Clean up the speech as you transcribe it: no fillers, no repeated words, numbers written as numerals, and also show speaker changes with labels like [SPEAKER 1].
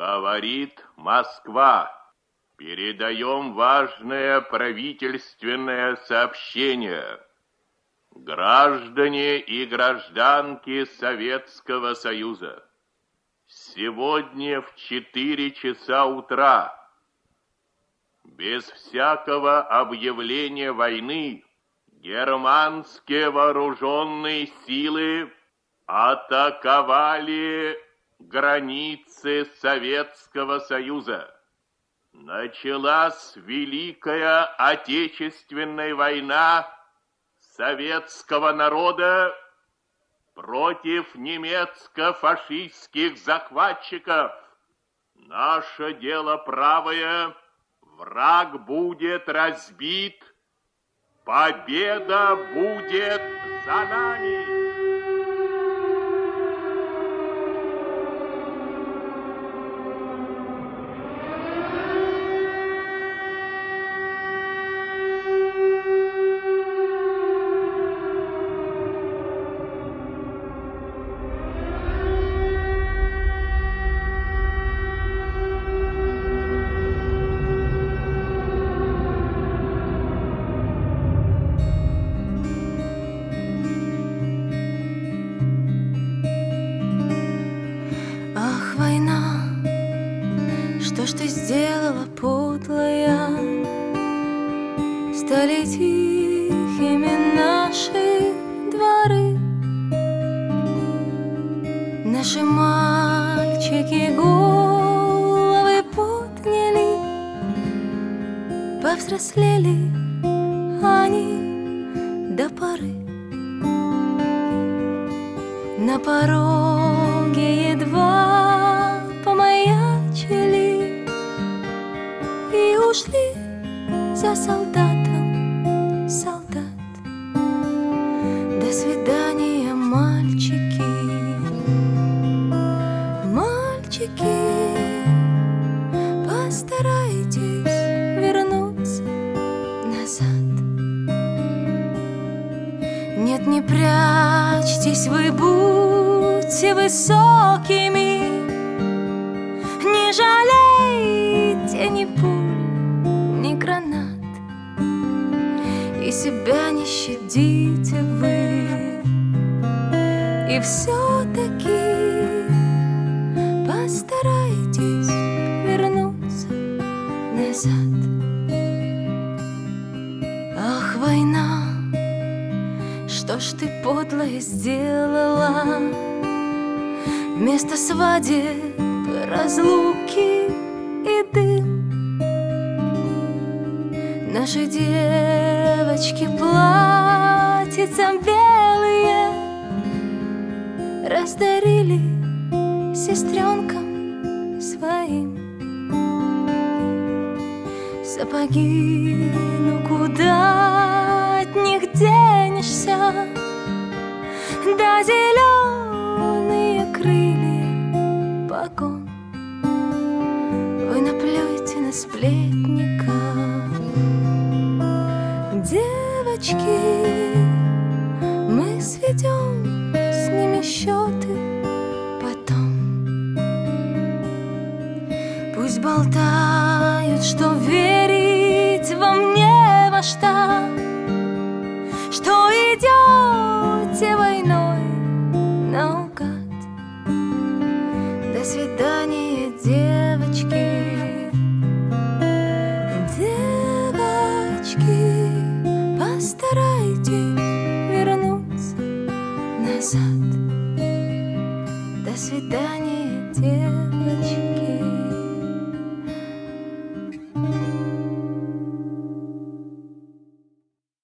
[SPEAKER 1] Говорит Москва. Передаем важное правительственное сообщение. Граждане и гражданки Советского Союза, сегодня в 4 часа утра, без всякого объявления войны, германские вооруженные силы атаковали границы Советского Союза. Началась Великая Отечественная война советского народа против немецко-фашистских захватчиков. Наше дело правое, враг будет разбит, победа будет за нами.
[SPEAKER 2] Что ж ты сделала, подлая? Стали тихими наши дворы. Наши мальчики головы подняли, повзрослели они до поры. На пороге едва помаячили и ушли за солдатом, солдат. До свидания, мальчики, мальчики, постарайтесь вернуться назад. Нет, не прячьтесь вы, будьте высокими, не жалейте ни пуль, ни гранат, и себя не щадите вы, и все-таки постарайтесь вернуться назад. Ах, война, что ж ты, подлая, сделала? Вместо свадеб, разлуки и дым наши девочки платьица белые раздарили сестренкам своим. Сапоги, ну куда от них денешься? Да зеленые крылья погон. Вы наплюйте на сплетника, девочки, мы сведем с ними счеты потом. Пусть болтают, что верить вам не во что, что идете войной наугад. До свидания, девочки, девочки, постарайтесь вернуться назад. До свидания, девочки.